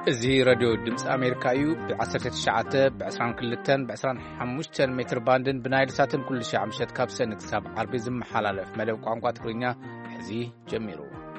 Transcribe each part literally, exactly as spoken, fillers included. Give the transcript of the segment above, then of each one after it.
እዚ ራድዮ ድምጽ ኣሜሪካ እዩ ብ19 ብ22 ብ25 ሜትር ባንድን ብናይል ሳትን ኩሉ ሺ ዓምሸት ካብ ሰን ክሳብ ዓርቢ ዝመሓላለፍ መደብ ቋንቋ ትግርኛ ሕዚ ጀሚሩ።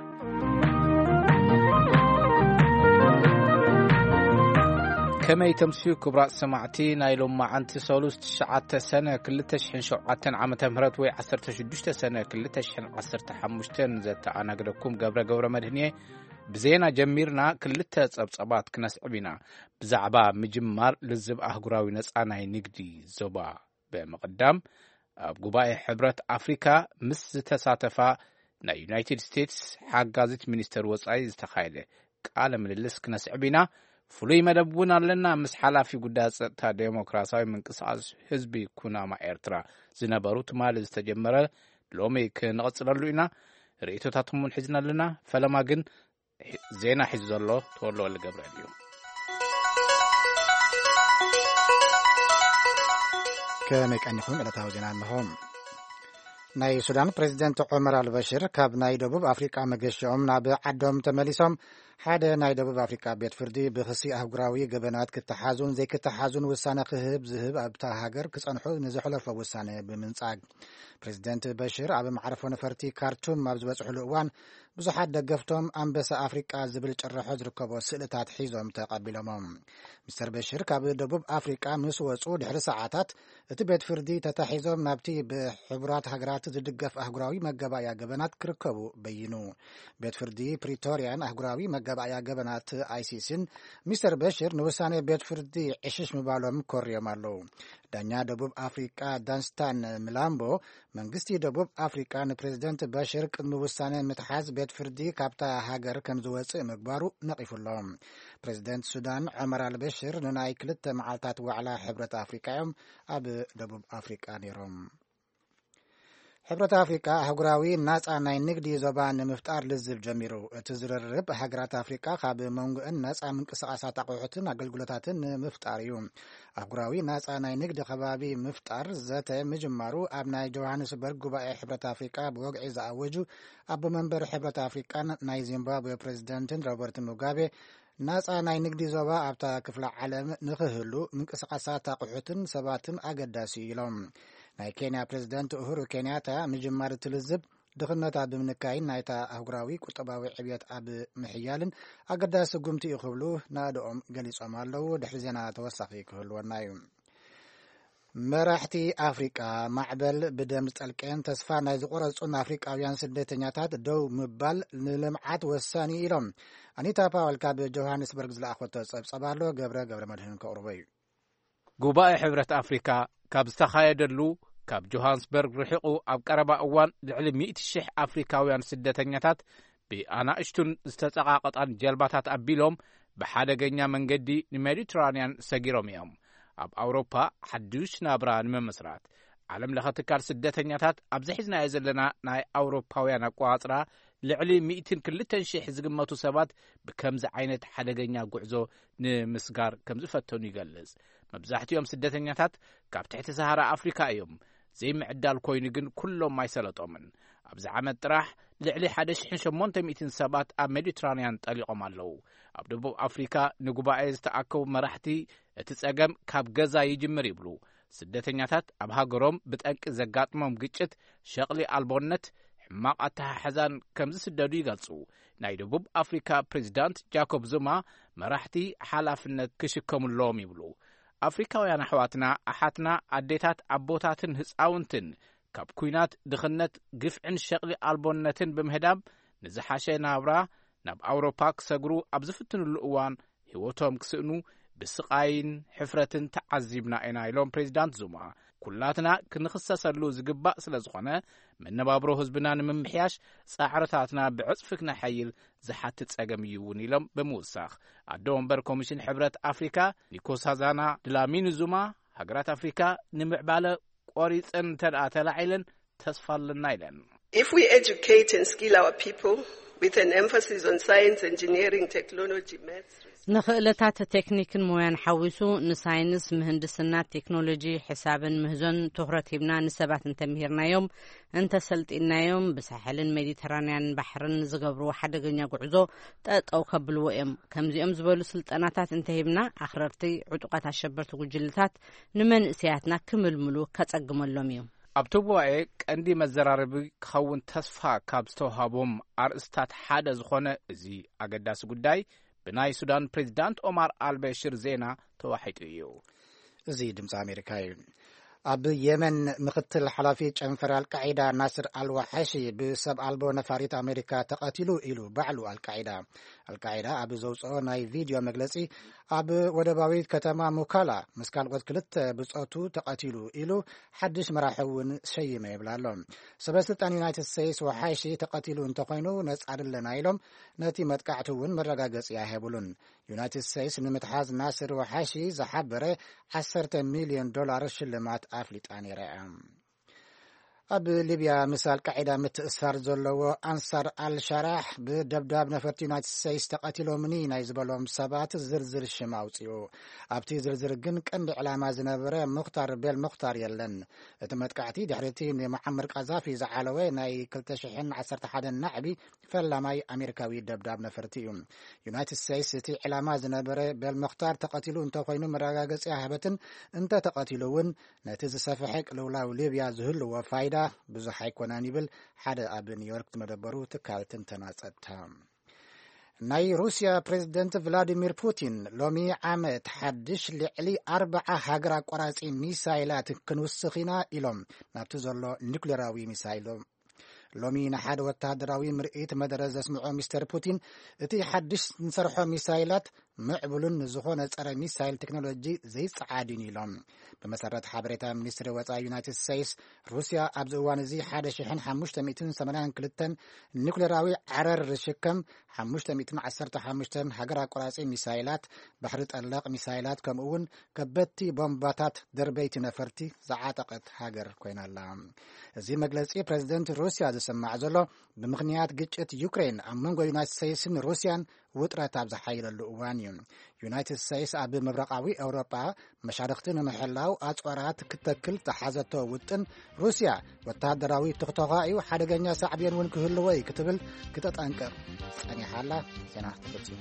ከመይ ተምሲዩ ክብራት ሰማዕቲ ናይሎም ማዓንቲ ሰሉስ ትሽዓተ ሰነ ክልተ ሽሕን ሸውዓተ ዓመተ ምህረት ወይ ዓሰርተ ሽዱሽተ ሰነ ክልተ ሽሕን ዓሰርተ ሓሙሽተ ዘተኣናገደኩም ገብረ ገብረ መድህንየ ብዜና ጀሚርና ክልተ ጸብጸባት ክነስዕቢና ብዛዕባ ምጅማር ልዝብ ኣህጉራዊ ነጻ ናይ ንግዲ ዞባ በመቅዳም ኣብ ጉባኤ ሕብረት ኣፍሪካ ምስ ዝተሳተፋ ናይ ዩናይትድ ስቴትስ ሓጋዚት ሚኒስተር ወጻኢ ዝተኻየደ ቃለ ምልልስ ክነስዕቢና ፍሉይ መደብ እውን ኣለና ምስ ሓላፊ ጉዳይ ጸጥታ ዴሞክራሲያዊ ምንቅስቓስ ህዝቢ ኩናማ ኤርትራ ዝነበሩ ትማሊ ዝተጀመረ ሎሚ ክንቐጽለሉ ኢና ርእይቶታትኩም ሒዝና ኣለና ፈለማ ግን ዜና ሒዙ ዘሎ ተወልወ ገብረ እዩ ከመይ ቀኒኹም ዕለታዊ ዜና ኣለኹም ናይ ሱዳን ፕሬዚደንት ዑመር አልበሽር ካብ ናይ ደቡብ አፍሪካ መገሸኦም ናብ ዓዶም ተመሊሶም ሓደ ናይ ደቡብ አፍሪካ ቤት ፍርዲ ብክሲ አህጉራዊ ገበናት ክትሓዙን ዘይክትሓዙን ውሳነ ክህብ ዝህብ ኣብታ ሃገር ክጸንሑ ንዝሕለፈ ውሳነ ብምንጻግ ፕሬዚደንት በሽር ኣብ ማዕረፎ ነፈርቲ ካርቱም ኣብ ዝበጽሕሉ እዋን ብዙሓት ደገፍቶም ኣንበሳ ኣፍሪቃ ዝብል ጭርሖ ዝርከቦ ስእልታት ሒዞም ተቐቢሎሞም ሚስተር በሽር ካብ ደቡብ አፍሪቃ ምስ ወጹ ድሕሪ ሰዓታት እቲ ቤት ፍርዲ ተታሒዞም ናብቲ ብሕቡራት ሃገራት ዝድገፍ አህጉራዊ መገባእያ ገበናት ክርከቡ በይኑ ቤት ፍርዲ ፕሪቶሪያን አህጉራዊ መገባእያ ገበናት አይሲሲን ሚስተር በሽር ንውሳኔ ቤት ፍርዲ ዕሽሽ ምባሎም ኮርዮም ኣለዉ ዳኛ ደቡብ አፍሪቃ ዳንስታን ምላምቦ መንግስቲ ደቡብ አፍሪቃ ንፕሬዚደንት በሽር ቅድሚ ውሳኔ ምትሓዝ ቤት ፍርዲ ካብታ ሃገር ከም ዝወፅእ ምግባሩ ነቂፉሎም ፕሬዚደንት ሱዳን ዑመር አልበሽር ንናይ ክልተ መዓልታት ዋዕላ ሕብረት አፍሪቃ እዮም ኣብ ደቡብ አፍሪቃ ነይሮም ሕብረት አፍሪቃ አህጉራዊ ናጻ ናይ ንግዲ ዞባ ንምፍጣር ልዝብ ጀሚሩ እቲ ዝርርብ ሃገራት አፍሪቃ ካብ መንጎአን ናጻ ምንቅስቓሳት አቑሑትን አገልግሎታትን ንምፍጣር እዩ አህጉራዊ ናጻ ናይ ንግዲ ከባቢ ምፍጣር ዘተ ምጅማሩ ኣብ ናይ ጆሃንስበርግ ጉባኤ ሕብረት አፍሪቃ ብወግዒ ዝኣወጁ ኣቦ መንበር ሕብረት አፍሪቃን ናይ ዚምባብዌ ፕሬዚደንትን ሮበርት ሙጋቤ ናጻ ናይ ንግዲ ዞባ ኣብታ ክፍለ ዓለም ንክህሉ ምንቅስቓሳት አቑሑትን ሰባትን ኣገዳሲ ኢሎም ናይ ኬንያ ፕሬዚደንት ኡሁሩ ኬንያታ ምጅማር ትልዝብ ድኽነታት ብምንካይን ናይታ አህጉራዊ ቁጠባዊ ዕብየት ኣብ ምሕያልን ኣገዳሲ ጉምቲ ይኽብሉ ናድኦም ገሊጾም ኣለዉ ድሕሪ ዜና ተወሳኺ ክህልወና እዩ መራሕቲ ኣፍሪቃ ማዕበል ብደም ዝጠልቀን ተስፋ ናይ ዝቆረጹን ኣፍሪቃውያን ስደተኛታት ደው ምባል ንልምዓት ወሳኒ ኢሎም ኣኒታ ፓወል ካብ ጆሃንስበርግ ዝለኣኸቶ ጸብጸባ ኣሎ ገብረ ገብረ መድህን ከቕርቦ እዩ ጉባኤ ሕብረት ኣፍሪካ ካብ ዝተኻየደሉ ካብ ጆሃንስበርግ ርሒቑ ኣብ ቀረባ እዋን ልዕሊ ሚእቲ ሽሕ ኣፍሪካውያን ስደተኛታት ብኣናእሽቱን ዝተጸቓቐጣን ጀልባታት ኣቢሎም ብሓደገኛ መንገዲ ንሜዲትራንያን ሰጊሮም እዮም ኣብ ኣውሮፓ ሓዱሽ ናብራ ንምምስራት ዓለም ለኸ ትካል ስደተኛታት ኣብ ዝሒዝናዮ ዘለና ናይ ኣውሮፓውያን ኣቋፅራ ልዕሊ ሚእትን ክልተን ሽሕ ዝግመቱ ሰባት ብከምዚ ዓይነት ሓደገኛ ጉዕዞ ንምስጋር ከም ዝፈተኑ ይገልጽ መብዛሕትኦም ስደተኛታት ካብ ትሕቲ ሰሃራ ኣፍሪካ እዮም ዘይምዕዳል ኮይኑ ግን ኩሎም ኣይሰለጦምን ኣብዚ ዓመት ጥራሕ ልዕሊ ሓደ ሽሕን ሸሞንተ ሚእትን ሰባት ኣብ ሜዲትራንያን ጠሊቖም ኣለዉ ኣብ ደቡብ ኣፍሪካ ንጉባኤ ዝተኣከቡ መራሕቲ እቲ ጸገም ካብ ገዛ ይጅምር ይብሉ ስደተኛታት ኣብ ሃገሮም ብጠንቂ ዘጋጥሞም ግጭት ሸቕሊ ኣልቦነት ሕማቕ ኣተሓሕዛን ከም ዝስደዱ ይገልጹ ናይ ደቡብ ኣፍሪካ ፕሬዚዳንት ጃኮብ ዙማ መራሕቲ ሓላፍነት ክሽከሙሎም ይብሉ ኣፍሪካውያን ኣሕዋትና ኣሓትና ኣዴታት ኣቦታትን ህፃውንትን ካብ ኩናት ድኽነት ግፍዕን ሸቕሊ ኣልቦነትን ብምህዳም ንዝሓሸ ናብራ ናብ ኣውሮፓ ክሰግሩ ኣብ ዝፍትንሉ እዋን ህይወቶም ክስእኑ ብስቃይን ሕፍረትን ተዓዚብና ኢና ኢሎም ፕሬዚዳንት ዙማ ኩላትና ክንኽሰሰሉ ዝግባእ ስለ ዝኾነ መነባብሮ ህዝብና ንምምሕያሽ ጻዕርታትና ብዕጽፊ ክነሐይል ዝሓትት ጸገም እዩ እውን ኢሎም ብምውሳኽ ኣዶ ወንበር ኮሚሽን ሕብረት ኣፍሪካ ኒኮሳዛና ድላሚኒ ዙማ ሃገራት ኣፍሪካ ንምዕባለ ቆሪፅን ተድኣ ተላዒለን ተስፋ ኣለና ኢለን If we educate and skill our people with an emphasis on science, engineering, technology, maths ንኽእለታት ቴክኒክን ሞያን ሓዊሱ ንሳይንስ ምህንድስና ቴክኖሎጂ ሕሳብን ምህዞን ትኩረት ሂብና ንሰባት እንተምሂርናዮም እንተሰልጢናዮም ብሳሕልን ሜዲተራንያን ባሕርን ዝገብሩ ሓደገኛ ጉዕዞ ጠጠው ከብልዎ እዮም ከምዚኦም ዝበሉ ስልጠናታት እንተሂብና ኣኽረርቲ ዕጡቃት ኣሸበርቲ ጉጅልታት ንመንእስያትና ክምልምሉ ከጸግመሎም እዩ ኣብቲ ጉባኤ ቀንዲ መዘራረቢ ክኸውን ተስፋ ካብ ዝተውሃቦም ኣርእስታት ሓደ ዝኾነ እዚ ኣገዳሲ ጉዳይ ብናይ ሱዳን ፕሬዚዳንት ኦማር አልበሽር ዜና ተዋሒጡ እዩ እዚ ድምፂ ኣሜሪካ እዩ ኣብ የመን ምክትል ሓላፊ ጨንፈር አልቃዒዳ ናስር አልዋሓሺ ብሰብ ኣልቦ ነፋሪት ኣሜሪካ ተቐቲሉ ኢሉ ባዕሉ አልቃዒዳ አልቃዒዳ ኣብ ዘውፅኦ ናይ ቪድዮ መግለጺ ኣብ ወደባዊት ከተማ ሙካላ ምስ ካልኦት ክልተ ብጾቱ ተቐቲሉ ኢሉ ሓድሽ መራሒ እውን ሸይመ ይብላ ኣሎ ሰበስልጣን ዩናይትድ ስቴትስ ዋሓሺ ተቐቲሉ እንተኮይኑ ነጻ አይደለና ኢሎም ነቲ መጥቃዕቲ እውን መረጋገፂ ኣይሃብሉን ዩናይትድ ስቴትስ ንምትሓዝ ናስር ዋሓሺ ዝሓበረ ዓሰርተ ሚልዮን ዶላር ሽልማት ኣፍሊጣ ነይራ ኣብ ሊብያ ምስ አልቃዒዳ ምትእስሳር ዘለዎ አንሳር አልሸራሕ ብደብዳብ ነፈርቲ ዩናይትድ ስቴትስ ተቐቲሎምኒ ናይ ዝበሎም ሰባት ዝርዝር ሽም ኣውፅኡ ኣብቲ ዝርዝር ግን ቀንዲ ዕላማ ዝነበረ ሙክታር ቤል ሙክታር የለን እቲ መጥቃዕቲ ድሕሪቲ ንመዓመር ቃዛፊ ዝዓለወ ናይ ክልተ ሽሕን ዓሰርተ ሓደ ናዕቢ ፈላማይ ኣሜሪካዊ ደብዳብ ነፈርቲ እዩ ዩናይትድ ስቴትስ እቲ ዕላማ ዝነበረ ቤል ሙክታር ተቐቲሉ እንተኮይኑ መረጋገፂ ሃበትን እንተ ተቐቲሉ እውን ነቲ ዝሰፍሐ ቅልውላው ሊብያ ዝህልዎ ፋይዳ ብዙሕ ኣይኮነን ይብል ሓደ ኣብ ኒውዮርክ ዝመደበሩ ትካልትን ተናጸድታ ናይ ሩስያ ፕሬዚደንት ቭላዲሚር ፑቲን ሎሚ ዓመት ሓድሽ ልዕሊ ኣርባዓ ሃገር ኣቋራፂ ሚሳይላት ክንውስኽ ኢና ኢሎም ናብቲ ዘሎ ኒኩሌራዊ ሚሳይሎም ሎሚ ንሓደ ወታደራዊ ምርኢት መደረ ዘስምዖ ሚስተር ፑቲን እቲ ሓድሽ ንሰርሖ ሚሳይላት ምዕቡልን ዝኾነ ጸረ ሚሳይል ቴክኖሎጂ ዘይጸዓድን ኢሎም ብመሰረት ሓበሬታ ሚኒስትሪ ወፃኢ ዩናይትድ ስቴትስ ሩስያ ኣብዚ እዋን እዚ ሓደ ሽሕን ሓሙሽተ ሚእትን ሰማንያን ክልተን ኒኩሌራዊ ዓረር ዝሽከም ሓሙሽተ ሚእትን ዓሰርተ ሓሙሽተን ሃገር ኣቋራፂ ሚሳይላት ባሕሪ ጠለቕ ሚሳይላት ከምኡ እውን ከበድቲ ቦምባታት ደርበይቲ ነፈርቲ ዝዓጠቐት ሃገር ኮይናላ እዚ መግለፂ ፕሬዚደንት ሩስያ ዝስማዕ ዘሎ ብምኽንያት ግጭት ዩክሬን ኣብ መንጎ ዩናይትድ ስቴትስን ሩስያን ውጥረት ኣብ ዝሓይለሉ እዋን እዩ ዩናይትድ ስቴትስ ኣብ ምብራቃዊ ኤውሮጳ መሻርክቲ ንምሕላው ኣጽዋራት ክትተክል ተሓዘቶ ውጥን ሩስያ ወታደራዊ ትኽተኻኡ ሓደገኛ ሳዕብየን እውን ክህልዎ እዩ ክትብል ክተጠንቅቕ ጸኒሓላ ዜና ተፈጺሙ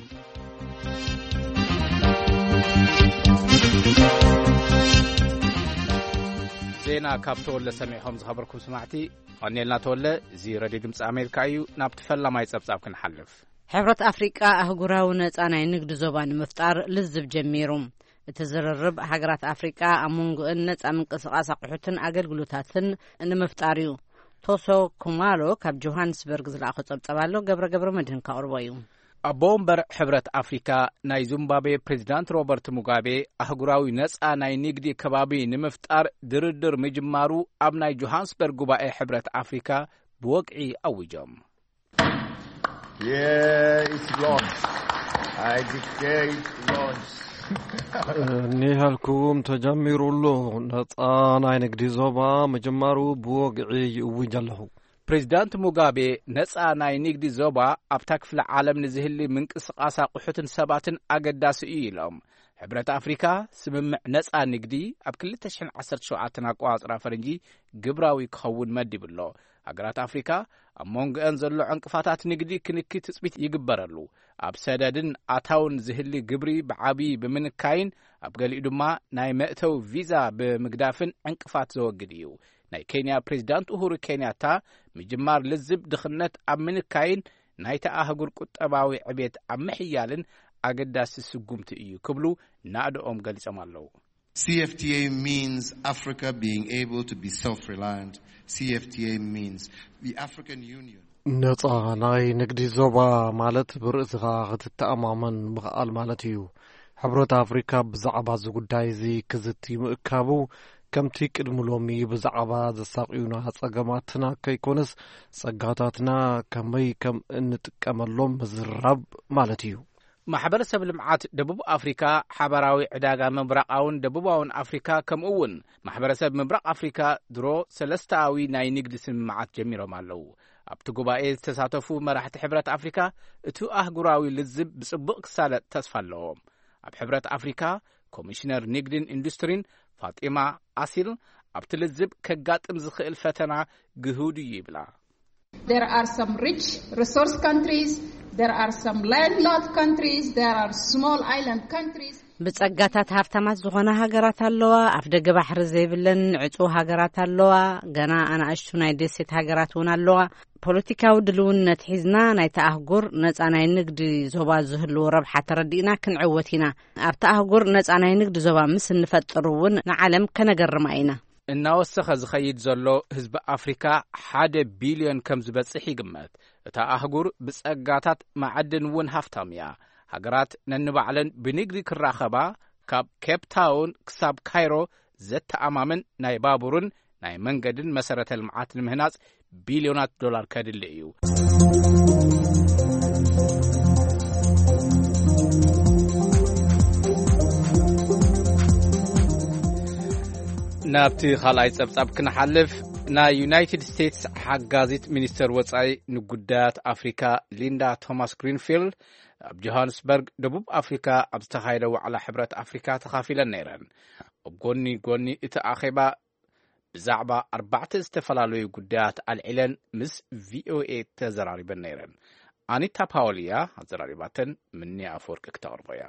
ዜና ካብ ተወለ ሰሚዕኹም ዝኸበርኩም ስማዕቲ ቀኒልና ተወለ እዚ ሬድዮ ድምፂ ኣሜሪካ እዩ ናብቲ ፈላማይ ጸብጻብ ክንሓልፍ ሕብረት ኣፍሪቃ ኣህጉራዊ ነጻ ናይ ንግዲ ዞባ ንምፍጣር ልዝብ ጀሚሩ እቲ ዝርርብ ሃገራት ኣፍሪቃ ኣብ መንጎአን ነጻ ምንቅስቓስ ኣቑሑትን ኣገልግሎታትን ንምፍጣር እዩ ቶሶ ኩማሎ ካብ ጆሃንስበርግ ዝለኣኸ ጸብጻብ ኣሎ ገብረ ገብረ መድህን ካቕርቦ እዩ ኣቦ ወንበር ሕብረት ኣፍሪካ ናይ ዚምባብዌ ፕሬዚዳንት ሮበርት ሙጋቤ ኣህጉራዊ ነጻ ናይ ንግዲ ከባቢ ንምፍጣር ድርድር ምጅማሩ ኣብ ናይ ጆሃንስበርግ ጉባኤ ሕብረት ኣፍሪካ ብወግዒ ኣውጆም ኒሃልኩም ተጀሚሩሉ ነጻ ናይ ንግዲ ዞባ ምጅማሩ ብወግዒ ይእውጅ ኣለኹ ፕሬዚዳንት ሙጋቤ ነጻ ናይ ንግዲ ዞባ ኣብታ ክፍለ ዓለም ንዝህሊ ምንቅስቓስ ኣቑሑትን ሰባትን ኣገዳሲ እዩ ኢሎም ሕብረት ኣፍሪካ ስምምዕ ነጻ ንግዲ ኣብ ክልተ ሽሕን ዓሰርተ ሸውዓተ ኣቆጻጽራ ፈረንጂ ግብራዊ ክኸውን መዲብሎ ሃገራት ኣፍሪካ ኣብ መንጎአን ዘሎ ዕንቅፋታት ንግዲ ክንክቲ ትጽቢት ይግበረሉ ኣብ ሰደድን ኣታውን ዝህሊ ግብሪ ብዓብዪ ብምንካይን ኣብ ገሊኡ ድማ ናይ መእተው ቪዛ ብምግዳፍን ዕንቅፋት ዘወግድ እዩ ናይ ኬንያ ፕሬዚዳንት ኡሁሩ ኬንያታ ምጅማር ልዝብ ድኽነት ኣብ ምንካይን ናይቲ ኣህጉር ቁጠባዊ ዕቤት ኣብ ምሕያልን ኣገዳሲ ስጉምቲ እዩ ክብሉ ናእድኦም ገሊጾም ኣለዉ C F T A means Africa being able to be self-reliant. C F T A means the African Union. ነጻ ናይ ንግዲ ዞባ ማለት ብርእስኻ ክትተኣማመን ብኸኣል ማለት እዩ ሕብረት ኣፍሪካ ብዛዕባ እዚ ጉዳይ እዚ ክዝቲ ምእካቡ ከምቲ ቅድሚ ሎሚ ብዛዕባ ዘሳቂዩና ጸገማትና ከይኮነስ ጸጋታትና ከመይ ከም እንጥቀመሎም ምዝራብ ማለት እዩ ማሕበረሰብ ልምዓት ደቡብ ኣፍሪካ ሓበራዊ ዕዳጋ ምብራቃውን ደቡባውን ኣፍሪካ ከምኡውን ማሕበረሰብ ምብራቅ ኣፍሪካ ድሮ ሰለስታዊ ናይ ንግዲ ስምምዓት ጀሚሮም ኣለዉ ኣብቲ ጉባኤ ዝተሳተፉ መራሕቲ ሕብረት ኣፍሪካ እቲ ኣህጉራዊ ልዝብ ብጽቡቕ ክሳለጥ ተስፋ ኣለዎም። ኣብ ሕብረት ኣፍሪካ ኮሚሽነር ንግድን ኢንዱስትሪን ፋጢማ ኣሲል ኣብቲ ልዝብ ከጋጥም ዝኽእል ፈተና ግሁድ እዩ ይብላ። There are some rich resource countries, there are some landlocked countries, there are small island countries. ብጸጋታት ሃብታማት ዝኾነ ሃገራት ኣለዋ፣ ኣፍ ደገ ባሕሪ ዘይብለን ዕጹው ሃገራት ኣለዋ፣ ገና ኣናእሽቱ ናይ ደሴት ሃገራት እውን ኣለዋ። ፖለቲካዊ ድልውነት ሒዝና ናይቲ ኣህጉር ነጻ ናይ ንግዲ ዞባ ዝህልዎ ረብሓ ተረዲእና ክንዕወት ኢና። ኣብቲ ኣህጉር ነጻ ናይ ንግዲ ዞባ ምስ እንፈጥር እውን ንዓለም ከነገርማ ኢና። እናወሰኸ ዝኸይድ ዘሎ ህዝቢ ኣፍሪካ ሓደ ቢልዮን ከም ዝበጽሕ ይግመት። እታ ኣህጉር ብጸጋታት ማዕድን እውን ሃፍታም እያ። ሃገራት ነንባዕለን ብንግዲ ክራኸባ ካብ ኬፕታውን ክሳብ ካይሮ ዘተኣማምን ናይ ባቡርን ናይ መንገድን መሰረተ ልምዓት ንምህናጽ ቢልዮናት ዶላር ከድሊ እዩ። ናብቲ ካልኣይ ጸብጻብ ክንሓልፍ ናይ ዩናይትድ ስቴትስ ሓጋዚት ሚኒስተር ወጻኢ ንጉዳያት ኣፍሪካ ሊንዳ ቶማስ ግሪንፊልድ ኣብ ጆሃንስበርግ ደቡብ ኣፍሪካ ኣብ ዝተኻየደ ዋዕላ ሕብረት ኣፍሪካ ተኻፊለን ነይረን። ኣብ ጎኒ ጎኒ እቲ ኣኼባ ብዛዕባ ኣርባዕተ ዝተፈላለዩ ጉዳያት ኣልዒለን ምስ ቪኦኤ ተዘራሪበን ነይረን። ኣኒታ ፓውልያ ኣዘራሪባተን ምኒ ኣፈወርቂ ክተቕርቦ እያ።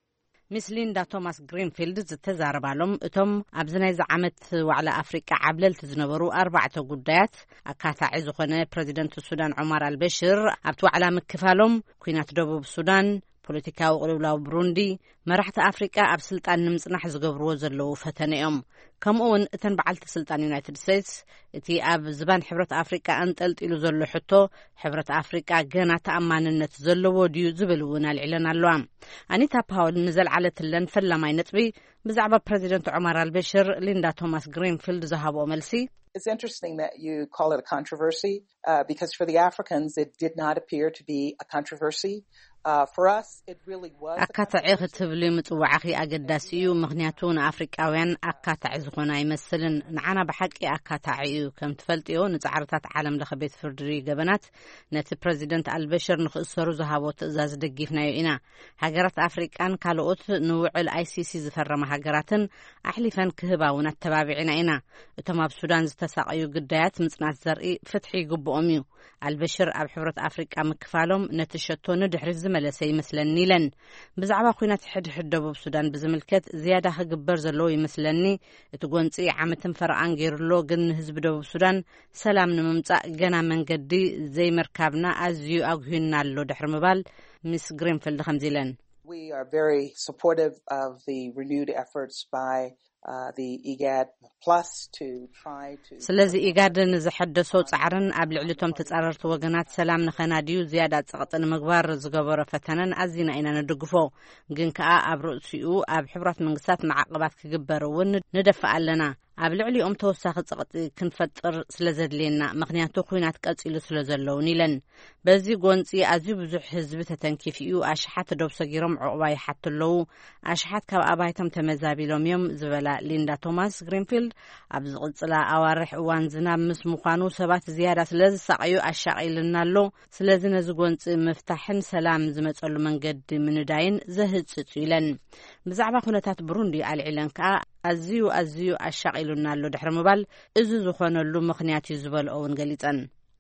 ሚስ ሊንዳ ቶማስ ግሪንፊልድ ዝተዛረባሎም እቶም ኣብዚ ናይ ዝዓመት ዋዕላ ኣፍሪቃ ዓብለልቲ ዝነበሩ ኣርባዕተ ጉዳያት ኣካታዒ ዝኾነ ፕረዚደንት ሱዳን ዑመር አልበሽር ኣብቲ ዋዕላ ምክፋሎም ኩናት ደቡብ ሱዳን፣ ፖለቲካዊ ቅልውላው ብሩንዲ፣ መራሕቲ ኣፍሪቃ ኣብ ስልጣን ንምጽናሕ ዝገብርዎ ዘለዉ ፈተነ እዮም። ከምኡውን እተን በዓልቲ ስልጣን ዩናይትድ ስቴትስ እቲ ኣብ ዝባን ሕብረት ኣፍሪቃ እንጠልጢሉ ዘሎ ሕቶ ሕብረት ኣፍሪቃ ገና ተኣማንነት ዘለዎ ድዩ ዝብል እውን ኣልዒለን ኣለዋ። ኣኒታ ፓውል ንዘለዓለትለን ፈላማይ ነጥቢ ብዛዕባ ፕረዚደንት ዑመር አልበሽር ሊንዳ ቶማስ ግሪንፊልድ ዝሃብኦ መልሲ It's interesting that you call it a controversy uh, because for the Africans it did not appear to be a controversy. Uh, for us it really was. ኣካታዒ ክትብሉ ምጽዋዕኺ ኣገዳሲ እዩ ምክንያቱ ንኣፍሪቃውያን ኣካታዒ ዝኾነ ኣይመስልን። ንዓና ብሓቂ ኣካታዒ እዩ። ከም ትፈልጥዮ ንጻዕርታት ዓለም ለኸ ቤት ፍርዲ ገበናት ነቲ ፕረዚደንት አልበሽር ንኽእሰሩ ዝሃቦ ትእዛዝ ደጊፍናዮ ኢና። ሃገራት ኣፍሪቃን ካልኦት ንውዕል ኣይሲሲ ዝፈረመ ሃገራትን ኣሕሊፈን ክህባ እውን ኣተባቢዕና ኢና። እቶም ኣብ ሱዳን ዝተሳቀዩ ጉዳያት ምጽናት ዘርኢ ፍትሒ ይግብኦም እዩ። አልበሽር ኣብ ሕብረት ኣፍሪቃ ምክፋሎም ነቲ ሸቶ ንድሕሪት ዝመለሰ ይመስለኒ ኢለን። ብዛዕባ ኩናት ሕድሕድ ደቡብ ሱዳን ብዝምልከት ዝያዳ ክግበር ዘለዎ ይመስለኒ። እቲ ጎንፂ ዓመትን ፈርኣን ገይሩሎ ግን ህዝቢ ደቡብ ሱዳን ሰላም ንምምጻእ ገና መንገዲ ዘይመርካብና ኣዝዩ ኣጉሂና ኣሎ ድሕሪ ምባል ሚስ ግሪንፊልድ ከምዚ ኢለን። We are very supportive of the renewed efforts by Uh, the IGAD plus to try to ስለዚ ኢጋድ ንዝሐደሶ ጻዕርን ኣብ ልዕሊቶም ተጻረርቲ ወገናት ሰላም ንኸናድዩ ዝያዳ ጸቕጥን ምግባር ዝገበረ ፈተነን ኣዝና ኢና ንድግፎ። ግን ከኣ ኣብ ርእሲኡ ኣብ ሕብራት መንግስታት ማዕቀባት ክግበር እውን ንደፍእ ኣለና። ኣብ ልዕሊኦም ተወሳኺ ጸቕጢ ክንፈጥር ስለ ዘድልየና ምክንያቱ ኩናት ቀጺሉ ስለ ዘለውን ኢለን። በዚ ጎንፂ ኣዝዩ ብዙሕ ህዝቢ ተተንኪፍ እዩ። ኣሽሓት ደው ሰጊሮም ዕቑባ ይሓቱ ኣለዉ። ኣሽሓት ካብ ኣባይቶም ተመዛቢሎም እዮም ዝበላ ሊንዳ ቶማስ ግሪንፊልድ ኣብ ዝቕጽላ ኣዋርሕ እዋን ዝናብ ምስ ምዃኑ ሰባት ዝያዳ ስለ ዝሳቀዩ ኣሻቒልና ኣሎ። ስለዚ ነዚ ጎንፂ ምፍታሕን ሰላም ዝመጸሉ መንገዲ ምንዳይን ዘህጽጽ ኢለን። ብዛዕባ ኩነታት ብሩንዲ ኣልዒለን ከኣ ኣዝዩ ኣዝዩ ኣሻቒሉና ኣሎ ድሕሪ ምባል እዚ ዝኾነሉ ምክንያት እዩ ዝበልኦ እውን ገሊጸን።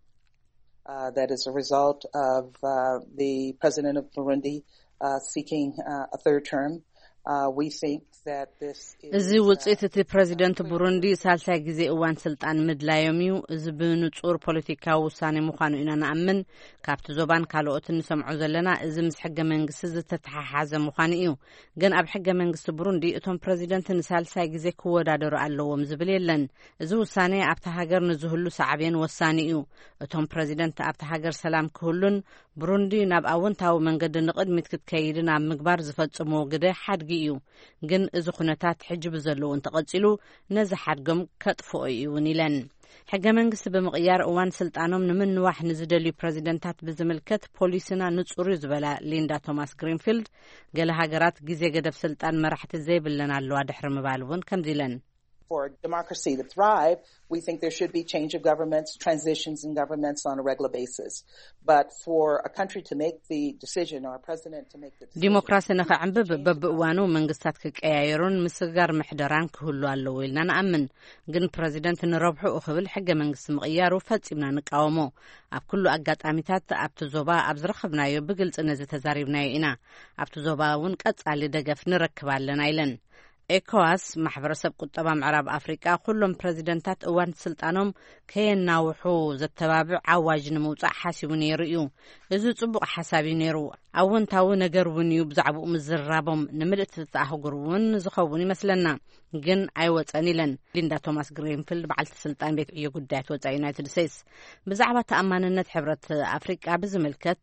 Uh, that is a result of uh, the president of Burundi uh, seeking uh, a third term. Uh, we think that this is እዚ ውጽኢት እቲ ፕረዚደንት ቡሩንዲ ሳልሳይ ግዜ እዋን ስልጣን ምድላዮም እዩ። እዚ ብንጹር ፖለቲካዊ ውሳኔ ምዃኑ ኢና ንኣምን። ካብቲ ዞባን ካልኦት ንሰምዖ ዘለና እዚ ምስ ሕገ መንግስቲ ዝተተሓሓዘ ምዃኑ እዩ። ግን ኣብ ሕገ መንግስቲ ቡሩንዲ እቶም ፕረዚደንት ንሳልሳይ ግዜ ክወዳደሩ ኣለዎም ዝብል የለን። እዚ ውሳኔ ኣብቲ ሃገር ንዝህሉ ሳዕብን ወሳኒ እዩ። እቶም ፕረዚደንት ኣብቲ ሃገር ሰላም ክህሉን ቡሩንዲ ናብ ኣወንታዊ መንገዲ ንቕድሚት ክትከይድን ኣብ ምግባር ዝፈጽምዎ ግደ ሓድጊ እዩ። ግን እዚ ኩነታት ሕጂ ብዘለዉ እንተቐጺሉ ነዚ ሓድጎም ከጥፍኦ እውን ኢለን። ሕገ መንግስቲ ብምቕያር እዋን ስልጣኖም ንምንዋሕ ንዝደልዩ ፕረዚደንታት ብዝምልከት ፖሊስና ንጹር ዝበላ ሊንዳ ቶማስ ግሪንፊልድ ገለ ሃገራት ግዜ ገደብ ስልጣን መራሕቲ ዘይብለን ኣለዋ ድሕሪ ምባል እውን ከምዚ ኢለን። for democracy to thrive, we think there should be change of governments, transitions in governments on a regular basis. But for a country to make the decision or a president to make the decision... ዲሞክራሲ ንኽዕንብብ በብእዋኑ መንግስታት ክቀያየሩን ምስጋር ምሕደራን ክህሉ ኣለዎ ኢልና ንኣምን ግን ፕረዚደንት ንረብሑ ክብል ሕገ መንግስቲ ምቕያሩ ፈጺምና ንቃወሞ ኣብ ኩሉ ኣጋጣሚታት ኣብቲ ዞባ ኣብ ዝረኸብናዮ ብግልጽ ነዚ ተዛሪብናዮ ኢና ኣብቲ ዞባ እውን ቀጻሊ ደገፍ ንረክብ ኣለና ኢለን ኤኮዋስ ማሕበረሰብ ቁጠባ ምዕራብ ኣፍሪቃ ኩሎም ፕረዚደንታት እዋን ስልጣኖም ከየናውሑ ዘተባብዕ ዓዋጅ ንምውፃእ ሓሲቡ ነይሩ እዩ እዚ ጽቡቕ ሓሳብ ነይሩ ኣወንታዊ ነገር እውን እዩ ብዛዕባኡ ምዝራቦም ንምልእቲ ተኣህጉር እውን ዝኸውን ይመስለና ግን ኣይወፀን ኢለን ሊንዳ ቶማስ ግሪንፊልድ በዓልቲ ስልጣን ቤት ዕዮ ጉዳያት ወፃኢ ዩናይትድ ስቴትስ ብዛዕባ ተኣማንነት ሕብረት ኣፍሪቃ ብዝምልከት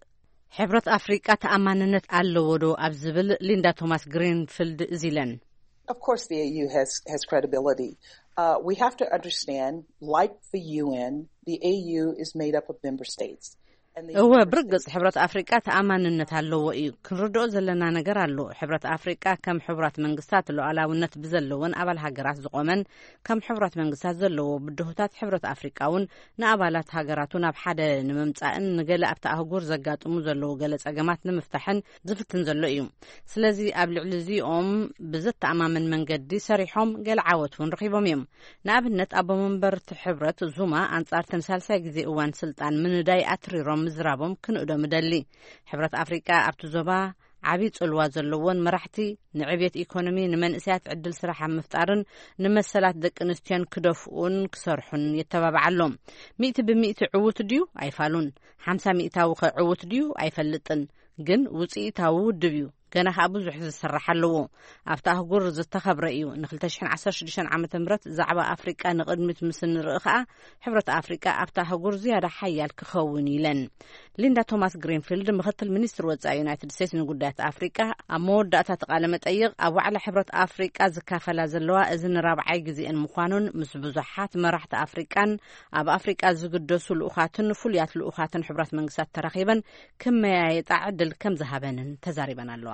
ሕብረት ኣፍሪቃ ተኣማንነት ኣለዎ ዶ ኣብ ዝብል ሊንዳ ቶማስ ግሪንፊልድ እዚለን Of course, the A U has, has credibility. Uh, we have to understand, like the U N, the A U is made up of member states. እወ ብርግጽ ሕብረት ኣፍሪቃ ተኣማንነት ኣለዎ እዩ ክንርድኦ ዘለና ነገር ኣሎ ሕብረት ኣፍሪቃ ከም ሕብራት መንግስታት ሉዓላውነት ብዘለዎን ኣባል ሃገራት ዝቆመን ከም ሕብራት መንግስታት ዘለዎ ብድሆታት ሕብረት ኣፍሪቃ እውን ንኣባላት ሃገራቱ ናብ ሓደ ንምምጻእን ንገለ ኣብቲ ኣህጉር ዘጋጥሙ ዘለዉ ገለ ጸገማት ንምፍታሕን ዝፍትን ዘሎ እዩ ስለዚ ኣብ ልዕሊ እዚኦም ብዘተኣማምን መንገዲ ሰሪሖም ገለ ዓወት እውን ረኺቦም እዮም ንኣብነት ኣቦ መንበርቲ ሕብረት ዙማ ኣንጻር ተመሳሳሊ ግዜ እዋን ስልጣን ምንዳይ ኣትሪሮም ምዝራቦም ክንእዶ ምደሊ ሕብረት ኣፍሪቃ ኣብቲ ዞባ ዓቢ ጽልዋ ዘለዎን መራሕቲ ንዕብየት ኢኮኖሚ ንመንእሰያት ዕድል ስራሕ ምፍጣርን ንመሰላት ደቂ ኣንስትዮን ክደፍኡን ክሰርሑን የተባብዓሎም ሚእቲ ብሚእቲ ዕውት ድዩ ኣይፋሉን ሓምሳ ሚእታዊ ከዕውት ድዩ ኣይፈልጥን ግን ውጽኢታዊ ውድብ እዩ ገና ኸ ብዙሕ ዝስራሕ ኣለዎ ኣብቲ ኣህጉር ዝተኸብረ እዩ ን2 ሸሕ ዓሰርተ ሽዱሽተ ዓመተ ምህረት ዛዕባ ኣፍሪቃ ንቕድሚት ምስ ንርኢ ኸኣ ሕብረት ኣፍሪቃ ኣብቲ ኣህጉር ዝያዳ ሓያል ክኸውን ኢለን ሊንዳ ቶማስ ግሪንፊልድ ምክትል ሚኒስትር ወፃኢ ዩናይትድ ስቴትስ ንጉዳያት ኣፍሪቃ ኣብ መወዳእታ ቃለ መጠይቕ ኣብ ዋዕላ ሕብረት ኣፍሪቃ ዝካፈላ ዘለዋ እዚ ንራብዓይ ግዜአን ምዃኑን ምስ ብዙሓት መራሕቲ ኣፍሪቃን ኣብ ኣፍሪቃ ዝግደሱ ልኡኻትን ፍሉያት ልኡኻትን ሕብራት መንግስታት ተራኺበን ክመያየጣ ዕድል ከም ዝሃበንን ተዛሪበን ኣለዋ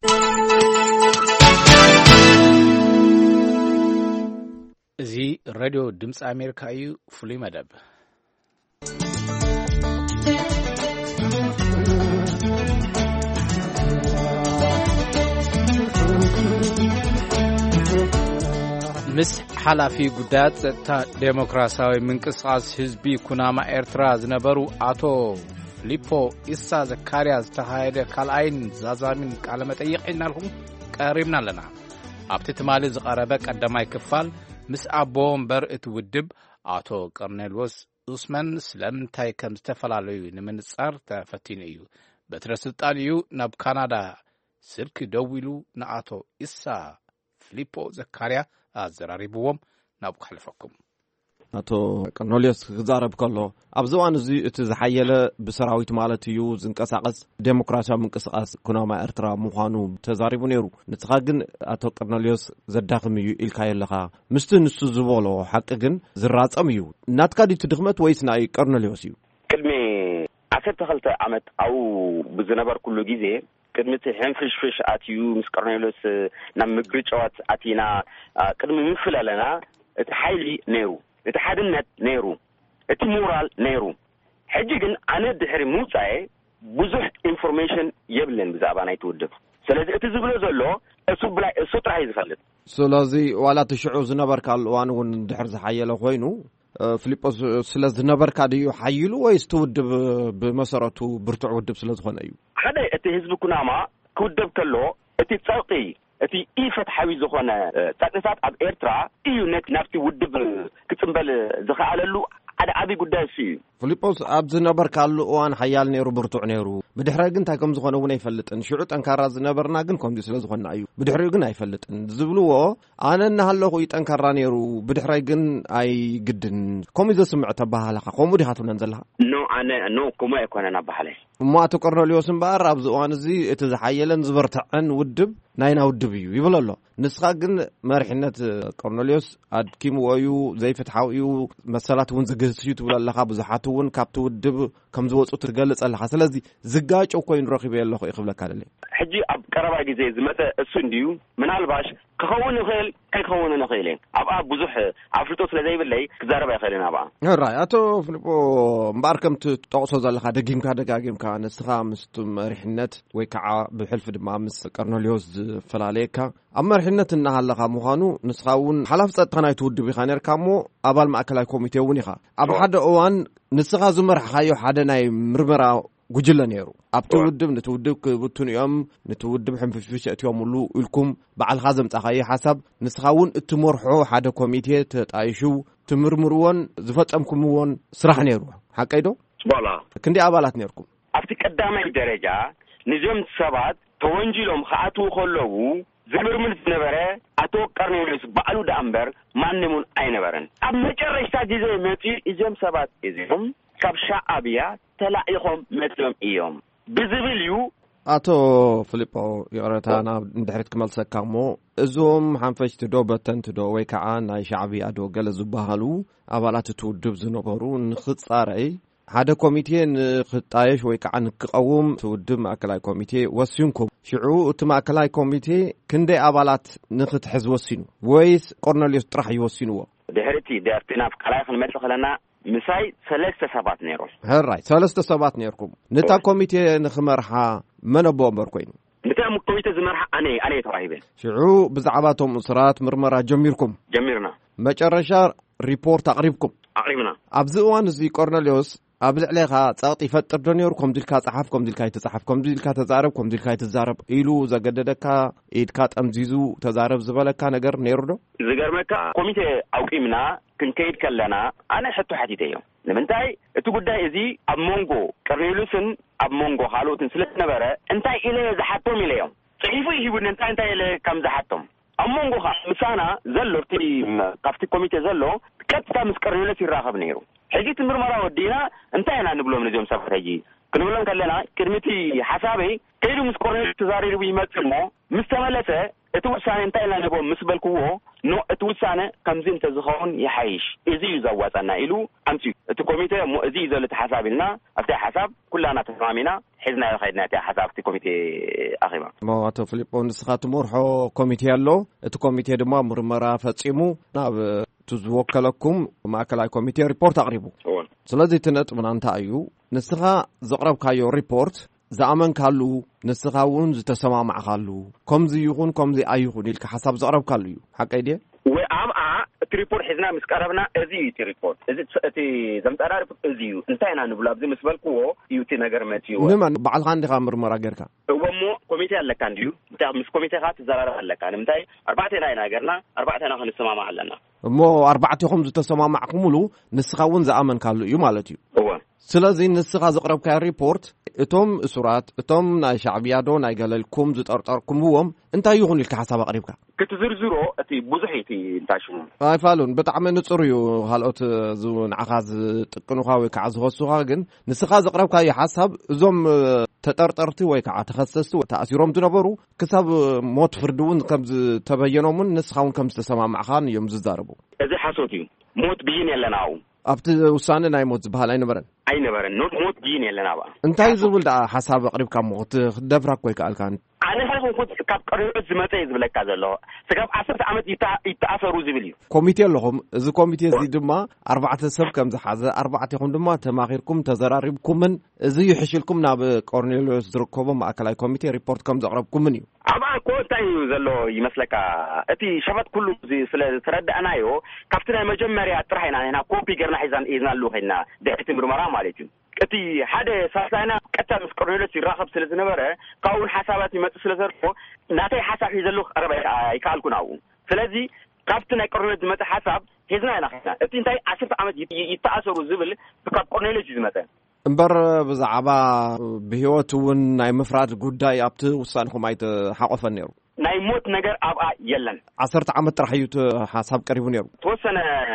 እዚ ሬድዮ ድምፂ ኣሜሪካ እዩ ፍሉይ መደብ ምስ ሓላፊ ጉዳያት ጸጥታ ዴሞክራሲያዊ ምንቅስቓስ ህዝቢ ኩናማ ኤርትራ ዝነበሩ ኣቶ ፊሊፖ ኢሳ ዘካርያ ዝተኻየደ ካልኣይን ዛዛሚን ቃለ መጠይቕ ኢናልኩም ቀሪብና ኣለና ኣብቲ ትማሊ ዝቐረበ ቀዳማይ ክፋል ምስ ኣቦ ወንበር እቲ ውድብ ኣቶ ቀርኔልዎስ ኡስማን ስለምንታይ ከም ዝተፈላለዩ ንምንጻር ተፈቲኑ እዩ በትረ ስልጣን እዩ ናብ ካናዳ ስልኪ ደው ኢሉ ንኣቶ ኢሳ ፊሊፖ ዘካርያ ኣዘራሪብዎም ናብ ክሕልፈኩም ኣቶ ቀርኔልዎስ ክዛረብ ከሎ ኣብ ዝዋን እዚ እቲ ዝሓየለ ብሰራዊት ማለት እዩ ዝንቀሳቐስ ዴሞክራሲያዊ ምንቅስቓስ ኩናማ ኤርትራ ምዃኑ ተዛሪቡ ነይሩ ንስኻ ግን ኣቶ ቀርኔልዎስ ዘዳኽም እዩ ኢልካ የለኻ ምስቲ ንሱ ዝበሎ ሓቂ ግን ዝራፀም እዩ ናትካ ዲቱ ድኽመት ወይስ ናይ ቀርኔልዎስ እዩ ቅድሚ ዓሰርተ ክልተ ዓመት ኣው ብዝነበር ኩሉ ግዜ ቅድሚ ሕንፍሽፍሽ ኣትዩ ምስ ቀርኔልዎስ ናብ ምግሪ ጨዋት ኣቲና ቅድሚ ምፍለለና እቲ ሓይሊ ነይሩ እቲ ሓድነት ነይሩ እቲ ሞራል ነይሩ ሕጂ ግን ኣነ ድሕሪ ምውፃኤ ብዙሕ ኢንፎርሜሽን የብለን ብዛዕባ ናይቲ ውድብ ስለዚ እቲ ዝብሎ ዘሎ እሱ ብላይ እሱ ጥራይ ዝፈልጥ ስለዚ ዋላ ትሽዑ ዝነበርካሉ እዋን እውን ድሕሪ ዝሓየለ ኮይኑ ፊሊጶስ ስለ ዝነበርካ ድዩ ሓይሉ ወይስ ትውድብ ብመሰረቱ ብርቱዕ ውድብ ስለ ዝኾነ እዩ ሓደ እቲ ህዝቢ ኩናማ ክውድብ ከሎ እቲ ፀቕጢ እቲ ኢፍትሓዊ ዝኾነ ፀቅጥታት ኣብ ኤርትራ እዩ ናብቲ ውድብ ክፅምበል ዝኽኣለሉ ሓደ ዓብይ ጉዳይ እዩ ፊሊጶስ ኣብ ዝነበርካሉ እዋን ሓያል ነይሩ ብርቱዕ ነይሩ ብድሕሪ ግን እንታይ ከም ዝኾነ እውን ኣይፈልጥን ሽዑ ጠንካራ ዝነበርና ግን ከምዚ ስለ ዝኾነ እዩ ብድሕሪ ግን ኣይፈልጥን ዝብልዎ ኣነ እናሃለኹ ጠንካራ ነይሩ ብድሕሪ ግን ኣይግድን ከምኡ ዘስምዕ ተባሃለኻ ከምኡ ዲኻ ትብለን ዘለኻ ኖ ኣነ ኖ ከምኡ ኣይኮነን ኣባሃለይ እሞ ኣቶ ቀርኔልዎስ እምበኣር ኣብዚ እዋን እዚ እቲ ዝሓየለን ዝበርትዐን ውድብ ናይና ውድብ እዩ ይብል ኣሎ ንስኻ ግን መሪሕነት ቀርኔልዎስ ኣድኪምዎ እዩ ዘይፍትሓዊ እዩ መሰላት እውን ዝገህስ እዩ ትብል ኣለኻ ብዙሓት እውን ካብቲ ውድብ ከም ዝወፁ ትገልጽ ኣለኻ ስለዚ ዝጋጮ ኮይኑ ረኺበ ኣለኹ ይኽብለካ ደለ حجي أب كربا جزء زمته السنديو من الباش كخون خيل كي خون نخيلين أبقى بزح عفرتو سلزي باللي كزاربا يخيلين أبقى هراي أتو فلبو مباركم تقصو زال خا دقيم كا دقاقيم كا نسخا مستم ريحنت ويكعا بحلف دما مس كارنوليوس فلاليكا أما ريحنت إنها لغا مخانو نسخاون حلاف صدقنا يتود بخانير كامو أبال ما أكلاي كوميتي ونيخا أب حد أوان نسخا زمر خايو حدا ناي مرمرا ጉጅለ ነይሩ ኣብቲ ውድብ ንትውድብ ክብቱን እዮም ንትውድብ ሕንፍሽፍሽ እትዮም ሁሉ ኢልኩም በዓልኻ ዘምጻኻይ ሓሳብ ንስኻውን እትመርሖ ሓደ ኮሚቴ ተጣይሹ ትምርምርዎን ዝፈጸምኩምዎን ስራሕ ነይሩ ሓቀይዶ ባላ ክንዲ ኣባላት ነርኩም ኣብቲ ቀዳማይ ደረጃ ንዞም ሰባት ተወንጅሎም ከኣትዉ ከለዉ ዝምርምር ዝነበረ ኣቶ ቀርኔሎስ በዓሉ ዳእምበር ማንሙን ኣይነበረን ኣብ መጨረሻ ግዜ መፂ እዞም ሰባት እዚኦም ካብ ሻዕብያ ተላኢኾም መፅኦም እዮም ብዝብልዩ ኣቶ ፊሊጶ ይቕረታና እንድሕሪት ክመልሰካ እሞ እዞም ሓንፈሽቲ ዶ በተንቲ ዶ ወይ ከዓ ናይ ሻዕብያ ዶ ገለ ዝበሃሉ ኣባላት ትውድብ ዝነበሩ ንኽፃረይ ሓደ ኮሚቴ ንኽጣየሽ ወይ ከዓ ንክቐውም ትውድብ ማእከላይ ኮሚቴ ወሲንኩም ሽዑ እቲ ማእከላይ ኮሚቴ ክንደይ ኣባላት ንኽትሕዝ ወሲኑ ወይስ ቆርኔልዮስ ጥራሕ ይወሲንዎ ድሕርቲ ደርቲናፍ ከላይ ክንመልስ ከለና ምሳይ ሰለስተ ሰባት ነይሩ هراي ሰለስተ ሰባት ነርኩም ነታ ኮሚቴ ንኽመርሓ መን ኣቦምበር ኮይኑ ነታ ኮሚቴ ዝመርሓ ኣነ ኣነ ተዋሂበ ሽዑ ብዛዕባቶም እስራት ምርመራ ጀሚርኩም ጀሚርና መጨረሻ ሪፖርት ኣቅሪብኩም ኣቅሪብና ኣብዚ እዋን እዚ ቆርኔልዮስ ኣብ ልዕሊኻ ጸቕጢ ይፈጥር ዶ ነይሩ ከም ድልካ ጸሓፍ ከም ድልካ ይተጻሓፍ ከም ድልካ ተዛረብ ከም ድልካ ይተዛረብ ኢሉ ዘገደደካ ኢድካ ጠምዚዙ ተዛረብ ዝበለካ ነገር ነይሩ ዶ ዝገርመካ ኮሚቴ ኣውቂምና ክንከይድ ከለና ኣነ ሕቶ ሓቲተ እዮም ንምንታይ እቲ ጉዳይ እዚ ኣብ ሞንጎ ቀርኔሎስን ኣብ ሞንጎ ካልኦትን ስለነበረ እንታይ ኢለ ዝሓቶም ኢለዮም ጽሒፉ ይሂቡን እንታይ እንታይ ኢለ ከም ዝሓቶም ኣብ ሞንጎ ምሳና ዘሎ እቲ ካብቲ ኮሚቴ ዘሎ ቀጥታ ምስ ቀርኔሎስ ይራኸብ ነይሩ ሕጂ ትምርመራ ወዲና እንታይ ኢና ንብሎም ነዚኦም ሰባት ሕጂ ክንብሎም ከለና ቅድሚቲ ሓሳበይ ከይዱ ምስ ቆርኔሎስ ተዛሪቡ ይመጽእ እሞ ምስ ተመለሰ እቲ ውሳነ እንታይ ኢና ንቦም ምስ በልክዎ ኖ እቲ ውሳነ ከምዚ እንተዝኸውን ይሓይሽ እዚ እዩ ዘዋፀና ኢሉ ኣምፂ እቲ ኮሚቴ እሞ እዚ እዩ ዘሎ እቲ ሓሳብ ኢልና ኣብቲ ሓሳብ ኩላና ተስማሚና ሒዝናዮ ኸይድና እቲ ሓሳብ እቲ ኮሚቴ ኣኺባ ሞ ኣቶ ፊሊጶ ንስኻ ትመርሖ ኮሚቴ ኣሎ እቲ ኮሚቴ ድማ ምርመራ ፈጺሙ ናብ ትዝወከለኩም ማእከላይ ኮሚቴ ሪፖርት ኣቕሪቡ ስለዚ እቲ ነጥብና እንታይ እዩ ንስኻ ዘቕረብካዮ ሪፖርት ዝኣመንካሉ ንስኻ እውን ዝተሰማማዕካሉ ከምዚ ይኹን ከምዚ ኣይኹን ኢልካ ሓሳብ ዘቕረብካሉ እዩ ሓቀይ ድየ ወይ ኣብኣ እቲ ሪፖርት ሒዝና ምስ ቀረብና እዚ እዩ እቲ ሪፖርት እዚ እቲ ዘምፃና ሪፖርት እዚ እዩ እንታይ ኢና ንብሎ ኣብዚ ምስ በልክዎ እዩ እቲ ነገር መፅዩ ንመን በዓልካ እንዲኻ ምርመራ ጌርካ እሞ ኮሚቴ ኣለካ እንድዩ እንታይ ምስ ኮሚቴኻ ትዘራረብ ኣለካ ንምንታይ ኣርባዕተና ኢና ገርና ኣርባዕተና ክንሰማማዕ ኣለና እሞ ኣርባዕተኹም ዝተሰማማዕኩምሉ ንስኻ እውን ዝኣመንካሉ እዩ ማለት እዩ እወ ስለዚ ንስኻ ዘቕረብካዮ ሪፖርት እቶም እሱራት እቶም ናይ ሻዕብያ ዶ ናይ ገለልኩም ዝጠርጠርኩምዎም እንታይ ይኹን ኢልካ ሓሳብ ኣቕሪብካ ክትዝርዝሮ እቲ ብዙሕ እቲ እንታይ ሽሙ ኣይፋሉን ብጣዕሚ ንጹር እዩ ካልኦት ንዓኻ ዝጥቅኑኻ ወይ ከዓ ዝኸሱኻ ግን ንስኻ ዘቕረብካዮ ሓሳብ እዞም ተጠርጠርቲ ወይ ከዓ ተኸሰስቲ ተኣሲሮም ዝነበሩ ክሳብ ሞት ፍርዲ እውን ከም ዝተበየኖምን ንስኻ እውን ከም ዝተሰማማዕኻን እዮም ዝዛረቡ እዚ ሓሶት እዩ ሞት ብይን የለና ኣብኡ ኣብቲ ውሳነ ናይ ሞት ዝበሃል ኣይነበረን ኣይነበረን ሞት ብይን የለና ኣብኣ እንታይ ዝብል ዳ ሓሳብ ኣቕሪብካ ሞ ክትደፍራ ኮይ ከኣልካ ኣነ ኸይኹን ካብ ቀርኔሎስ ዝመፀ እዩ ዝብለካ ዘሎ ስጋብ ዓሰርተ ዓመት ይተኣሰሩ ዝብል እዩ ኮሚቴ ኣለኹም እዚ ኮሚቴ እዚ ድማ ኣርባዕተ ሰብ ከም ዝሓዘ ኣርባዕተኹም ድማ ተማኺርኩም ተዘራሪብኩምን እዚ ይሕሽልኩም ናብ ቆርኔሎስ ዝርከቦ ማእከላይ ኮሚቴ ሪፖርት ከም ዘቕረብኩምን እዩ ኣብኣ እኮ እንታይ እዩ ዘሎ ይመስለካ እቲ ሸፈት ኩሉ ስለ ዝተረዳእናዮ ካብቲ ናይ መጀመርያ ጥራሕ ኢና ንሕና ኮፒ ገርና ሒዝናሉ ኸይድና ድሕቲ ምርመራ ማለት እዩ እቲ ሓደ ሳሳይና ቀጥታ ምስ ቆርኔሎስ ይራኸብ ስለ ዝነበረ ካብኡን ሓሳባት ይመፅእ ስለ ዘርፎ ናተይ ሓሳብ ሒዘሉ ክቐርብ ኣይከኣልኩን ኣብኡ ስለዚ ካብቲ ናይ ቆርኔሎስ ዝመፀ ሓሳብ ሒዝና ኢና ኸይድና እቲ እንታይ ዓሰርተ ዓመት ይተኣሰሩ ዝብል ካብ ቆርኔሎስ እዩ ዝመፀ እምበር ብዛዕባ ብሂወት እውን ናይ ምፍራድ ጉዳይ ኣብቲ ውሳንኩም ኣይተሓቆፈን ነይሩ ናይ ሞት ነገር ኣብኣ የለን ዓሰርተ ዓመት ጥራሕ እዩ ሓሳብ ቀሪቡ ነይሩ ተወሰነ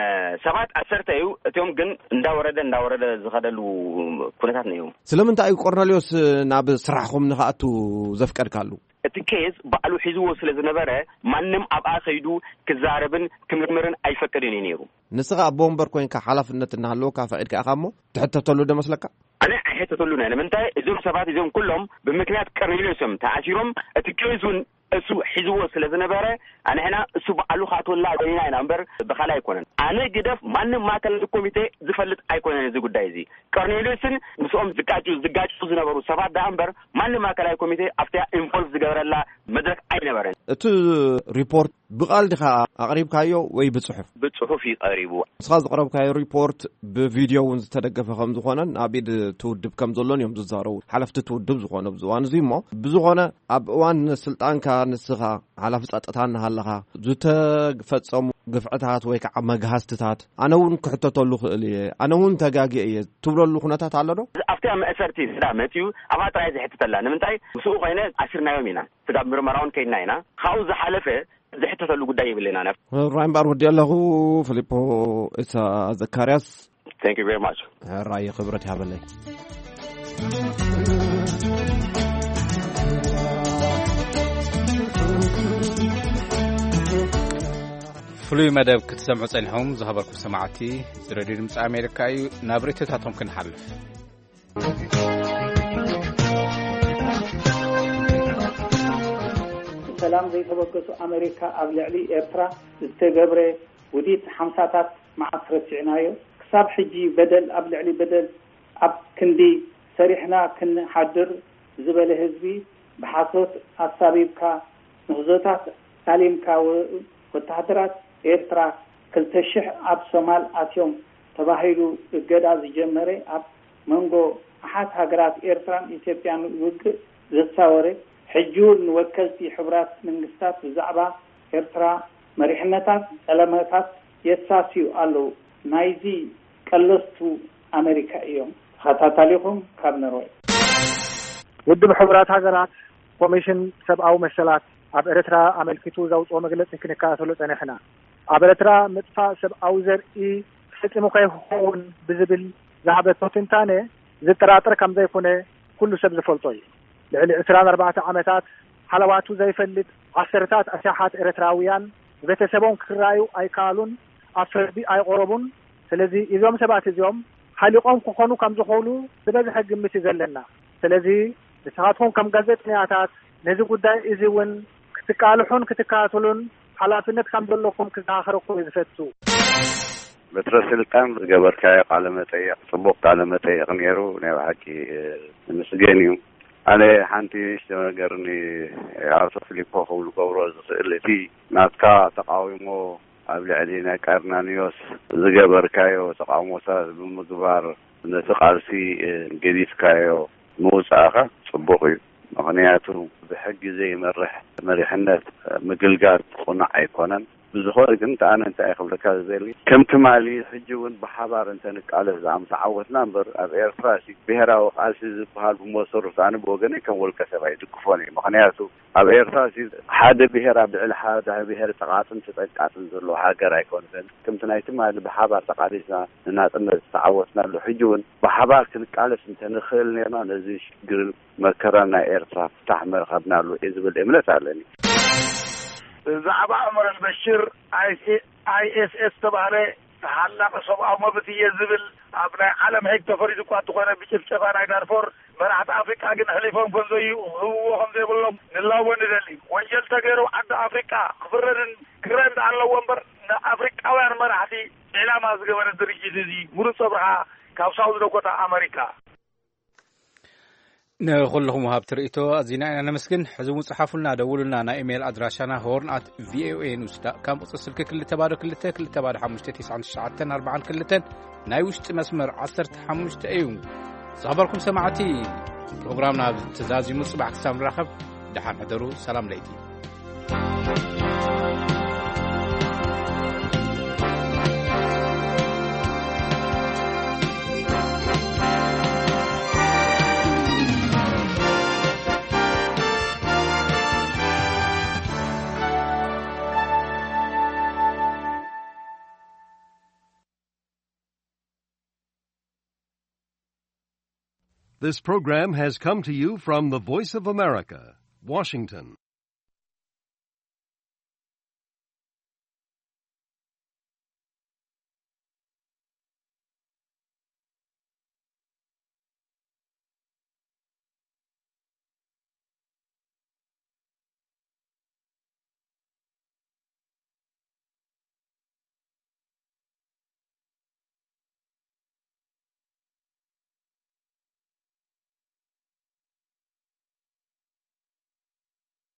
ሰባት ዓሰርተ እዩ እቲኦም ግን እንዳወረደ እንዳወረደ ዝኸደሉ ኩነታት ነይሩ ስለምንታይ እዩ ቆርኔሎስ ናብ ስራሕኩም ንኽኣቱ ዘፍቀድካሉ እቲ ኬዝ ባዕሉ ሒዝዎ ስለ ዝነበረ ማንም ኣብኣ ኸይዱ ክዛረብን ክምርምርን ኣይፈቀድን እዩ ነይሩ ንስኻ ኣቦ እምበር ኮይንካ ሓላፍነት እናሃለወካ ፈቒድካ ኢኻ እሞ ትሕተተሉ ዶ መስለካ ኣነ ኣይሕተተሉና ንምንታይ እዞም ሰባት እዞም ኩሎም ብምክንያት ቀርኒሎስም ተዓሲሮም እቲ ኬዙን እሱ ሒዝዎ ስለ ዝነበረ ኣንሕና እሱ በዓሉ ካትወላ ደይና ኢና እምበር ብኻል ኣይኮነን ኣነ ግደፍ ማንም ማእከል ኮሚቴ ዝፈልጥ ኣይኮነን እዚ ጉዳይ እዚ ቀርኒሎስን ምስኦም ዝጋጩ ዝጋጩ ዝነበሩ ሰባት ዳ እምበር ማንም ማእከል ኮሚቴ ኣፍታ ኢንቮልቭ ዝገበረላ መድረክ ኣይነበረን እቲ ሪፖርት ብቃል ዲኻ ኣቕሪብካዮ ወይ ብጽሑፍ ብጽሑፍ ይቐሪቡ ንስኻ ዘቕረብካዮ ሪፖርት ብቪድዮ እውን ዝተደገፈ ከም ዝኾነን ኣብ ኢድ ትውድብ ከም ዘሎን እዮም ዝዛረቡ ሓለፍቲ ትውድብ ዝኾነ ብዝዋን እዚ እሞ ብዝኾነ ኣብ እዋን ስልጣንካ ንስኻ ሓላፊ ጸጥታ እናሃለኻ ዝተፈጸሙ ግፍዕታት ወይ ከዓ መግሃስትታት ኣነ እውን ክሕተተሉ ክእል እየ ኣነ እውን ተጋጊእ እየ ትብለሉ ኩነታት ኣሎ ዶ ኣብታ መእሰርቲ ስዳ መፅዩ ኣብ ጥራይ ዝሕተተላ ንምንታይ ምስኡ ኮይነ ኣሲርናዮም ኢና ስጋብ ምርመራውን ከይድና ኢና ካብኡ ዝሓለፈ ዝሕተተሉ ጉዳይ ይብለና ነፍ ራይምባር ወዲ ኣለኹ ፊሊፖ እሳ ዘካርያስ Thank you very much ራይ ክብረት ያበለይ ፍሉይ መደብ ክትሰምዑ ጸኒሖም ዝኸበርኩም ሰማዕቲ ሬድዮ ድምፂ ኣሜሪካ እዩ ናብ ርእቶታቶም ክንሓልፍ ሰላም ዘይተበገሱ ኣሜሪካ ኣብ ልዕሊ ኤርትራ ዝተገብረ ውዲት ሓምሳታት መዓት ረሲዕናዮ ክሳብ ሕጂ በደል ኣብ ልዕሊ በደል ኣብ ክንዲ ሰሪሕና ክንሓድር ዝበለ ህዝቢ ብሓሶት ኣሳቢብካ ንህዞታት ሳሊምካ ወታደራት ኤርትራ ክልተ ሽሕ ኣብ ሶማል ኣትዮም ተባሂሉ እገዳ ዝጀመረ ኣብ መንጎ ኣሓት ሃገራት ኤርትራን ኢትዮጵያን ውግእ ዘሳወረ ሕጂውን ወከልቲ ሕብራት መንግስታት ብዛዕባ ኤርትራ መሪሕነታት ዕለመታት የሳስዩ ኣለዉ ናይዚ ቀለስቱ ኣሜሪካ እዮም ተኸታታሊኹም ካብ ነሮይ ውድብ ሕብራት ሃገራት ኮሚሽን ሰብኣዊ መሰላት ኣብ ኤርትራ ኣመልኪቱ ዘውፅኦ መግለፂ ክንከታተሎ ፀኒሕና ኣብ ኤርትራ ምጥፋእ ሰብኣዊ ዘርኢ ፈፂሙ ከይኸውን ብዝብል ዝሃበቶ ትንታነ ዝጠራጥር ከም ዘይኮነ ኩሉ ሰብ ዝፈልጦ እዩ ልዕሊ عشرين أربعة ዓመታት ሓለዋቱ ዘይፈልጥ ዓሰርታት ኣሻሓት ኤርትራውያን ቤተሰቦም ክራዩ ኣይካሉን ኣብ ፍርዲ ኣይቆረቡን ስለዚ እዞም ሰባት እዚኦም ሓሊቆም ክኾኑ ከም ዝኽእሉ ብበዝሒ ግምት ዘለና ስለዚ ንስኻትኩም ከም ጋዜጠኛታት ነዚ ጉዳይ እዚ እውን ክትቃልሑን ክትከታተሉን ሓላፍነት ከም ዘለኩም ክዛኸረኩም ዝፈቱ በትረ ስልጣን ዝገበርካዮ ቃለ መጠይቅ ጽቡቕ ቃለ መጠይቅ ነይሩ ናይ ባሕቂ ምስገን እዩ ኣነ ሓንቲ ነገርኒ ኣቶ ፊሊፖ ክብሉ ገብሮ ዝኽእል እቲ ናትካ ተቃዊሞ ኣብ ልዕሊ ናይ ቀርናኒዮስ ዝገበርካዮ ተቃውሞታት ብምግባር ነቲ ቃልሲ ገዲፍካዮ ምውፃእኻ ጽቡቕ እዩ ምክንያቱ ብሕጊ ዘይመርሕ መሪሕነት ምግልጋል ቁኑዕ ኣይኮነን ብዝኾነ ግን ኣነ እንታይ ክብለካ ዝደሊ ከምቲ ማሊ ሕጂ እውን ብሓባር እንተንቃለስ ዝኣምሳ ዓወትና እምበር ኣብ ኤርትራ ብሄራዊ ቃልሲ ዝበሃል ብመሰረት ኣነ ብወገነይ ከም ወልቀ ሰብኣይ ድግፎን እዩ ምክንያቱ ኣብ ኤርትራ ሓደ ብሄር ኣብ ልዕሊ ሓደ ብሄር ተቃጥን ተጠቃጥን ዘሎ ሃገር ኣይኮነን ከምቲ ናይቲ ማሊ ብሓባር ተቃሊስና ንናፅነት ዝተዓወትናሉ ሕጂ እውን ብሓባር ክንቃለስ እንተንኽእል ነርና ነዚ ሽግር መከራ ናይ ኤርትራ ፍታሕ መረኸብናሉ እየ ዝብል እምነት ኣለኒ ብዛዕባ ዑመር አልበሽር አይ ኤስ ኤስ ተባህለ ሓላቕ ሰብኣዊ መብት እየ ዝብል ኣብ ናይ ዓለም ሕግ ተፈሪዱ እኳ እንተኾነ ብጭፍጨፋ ናይ ዳርፎር መራሕቲ ኣፍሪቃ ግን ሕሊፎም ከም ዘይህብዎ ከም ዘይብሎም ንላወ ንደሊ ወንጀል ተገይሩ ዓዲ ኣፍሪቃ ክፍረድን ክረድ ኣለዎ እምበር ንኣፍሪቃውያን መራሕቲ ዕላማ ዝገበረ ድርጅት እዚ ሙሩፅ ፀብርኻ ካብ ሳውዝ ዳኮታ ኣሜሪካ ንኹልኹም ወሃብ ትርኢቶ ኣዚና ኢና ነመስግን ሕዚ እውን ጽሓፉልና ደውሉልና ናይ ኢሜይል ኣድራሻና ሆርን ኣት ቪኦኤ ኒውስ ዳት ካም ቁጽሪ ስልኪ ክልተ ባዶ ክልተ ክልተ ባዶ ሓሙሽተ ትሽዓን ትሽዓተን ኣርባዓን ክልተን ናይ ውሽጢ መስመር ዓሰርተ ሓሙሽተ እዩ ዝኸበርኩም ሰማዕቲ ፕሮግራምና ተዛዚሙ ጽባሕ ክሳብ ንራኸብ ድሓን ሕደሩ ሰላም ለይቲ This program has come to you from the Voice of America, Washington.